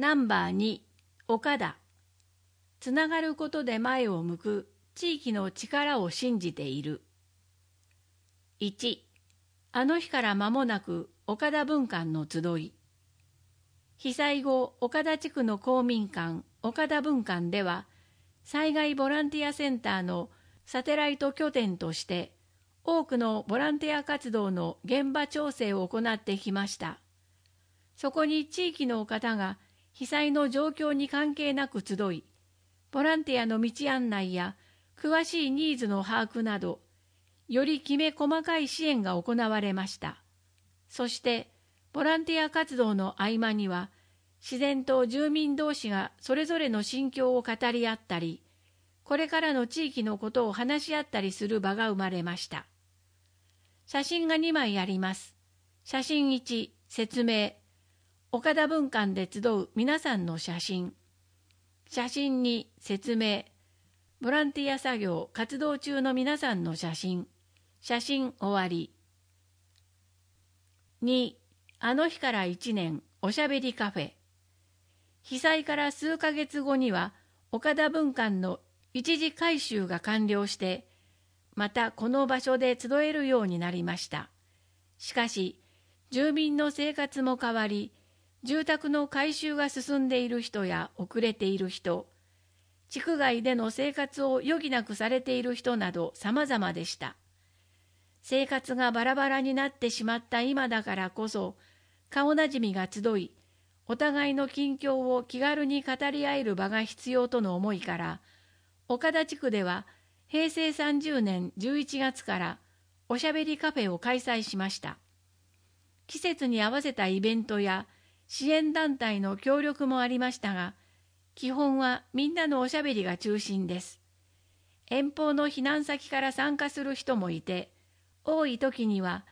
ナンバー2、岡田。つながることで前を向く地域の力を信じている。1、あの日から間もなく岡田分館の集い。被災後、岡田地区の公民館、岡田分館では、災害ボランティアセンターのサテライト拠点として、多くのボランティア活動の現場調整を行ってきました。そこに地域の方が被災の状況に関係なく集い、ボランティアの道案内や詳しいニーズの把握など、よりきめ細かい支援が行われました。そして、ボランティア活動の合間には、自然と住民同士がそれぞれの心境を語り合ったり、これからの地域のことを話し合ったりする場が生まれました。写真が2枚あります。写真1、説明。岡田分館で集う皆さんの写真。写真2、説明。ボランティア作業、活動中の皆さんの写真。写真終わり。2、あの日から1年、おしゃべりカフェ。被災から数ヶ月後には、岡田分館の一時改修が完了して、またこの場所で集えるようになりました。しかし、住民の生活も変わり、住宅の改修が進んでいる人や遅れている人、地区外での生活を余儀なくされている人など様々でした。生活がバラバラになってしまった今だからこそ、顔なじみが集い、お互いの近況を気軽に語り合える場が必要との思いから、岡田地区では平成30年11月からおしゃべりカフェを開催しました。季節に合わせたイベントや支援団体の協力もありましたが、基本はみんなのおしゃべりが中心です。遠方の避難先から参加する人もいて、多い時には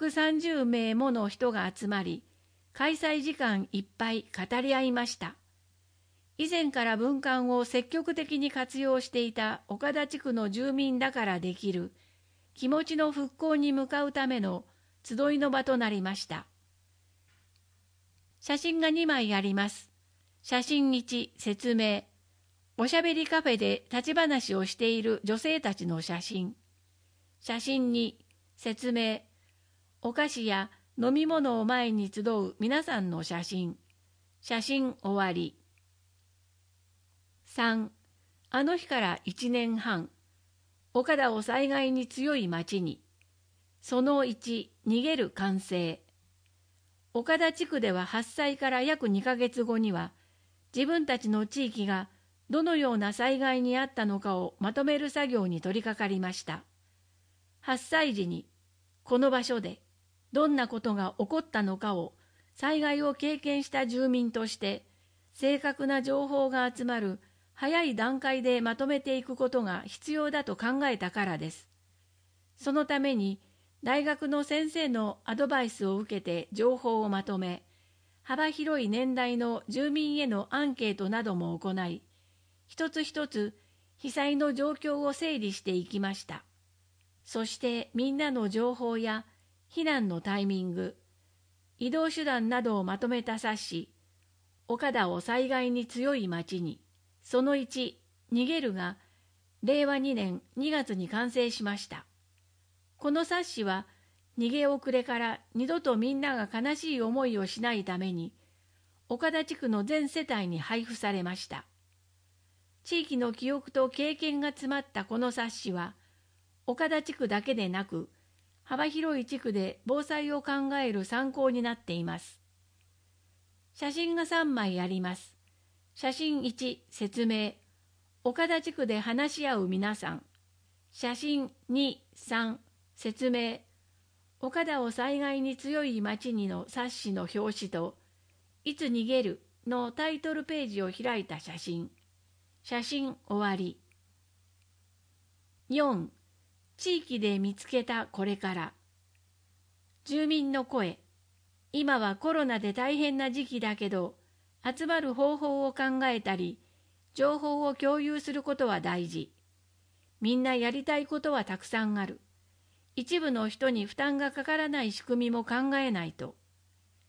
130名もの人が集まり、開催時間いっぱい語り合いました。以前から分館を積極的に活用していた岡田地区の住民だからできる気持ちの復興に向かうための集いの場となりました。写真が2枚あります。写真1、説明。おしゃべりカフェで立ち話をしている女性たちの写真。写真2、説明。お菓子や飲み物を前に集う皆さんの写真。写真終わり。3、あの日から1年半。岡田を災害に強い町に。その1、逃げる完成。岡田地区では発災から約2ヶ月後には、自分たちの地域がどのような災害にあったのかをまとめる作業に取り掛かりました。発災時に、この場所でどんなことが起こったのかを災害を経験した住民として正確な情報が集まる早い段階でまとめていくことが必要だと考えたからです。そのために大学の先生のアドバイスを受けて情報をまとめ、幅広い年代の住民へのアンケートなども行い、一つ一つ被災の状況を整理していきました。そしてみんなの情報や避難のタイミング、移動手段などをまとめた冊子、岡田を災害に強い町に、その1、逃げるが、令和2年2月に完成しました。この冊子は、逃げ遅れから二度とみんなが悲しい思いをしないために、岡田地区の全世帯に配布されました。地域の記憶と経験が詰まったこの冊子は、岡田地区だけでなく、幅広い地区で防災を考える参考になっています。写真が3枚あります。写真1、説明。岡田地区で話し合う皆さん。写真2、3、説明。岡田を災害に強い町にの冊子の表紙と、いつ逃げるのタイトルページを開いた写真。写真終わり。4、地域で見つけたこれから。住民の声。今はコロナで大変な時期だけど、集まる方法を考えたり、情報を共有することは大事。みんなやりたいことはたくさんある。一部の人に負担がかからない仕組みも考えないと。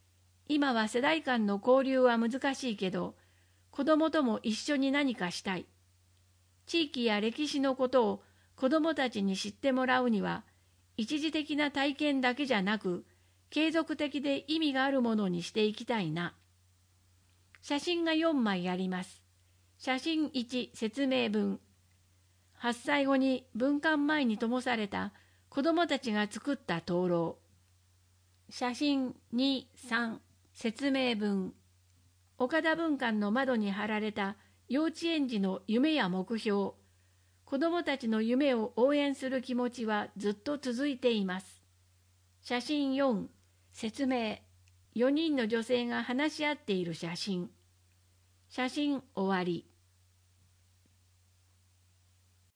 今は世代間の交流は難しいけど、子どもとも一緒に何かしたい。地域や歴史のことを子どもたちに知ってもらうには、一時的な体験だけじゃなく、継続的で意味があるものにしていきたいな。写真が4枚あります。写真1、説明文。8歳後に文館前に灯された子どもたちが作った灯籠。写真2、3、説明文。岡田文館の窓に貼られた幼稚園児の夢や目標。子どもたちの夢を応援する気持ちはずっと続いています。写真4、説明。4人の女性が話し合っている写真。写真終わり。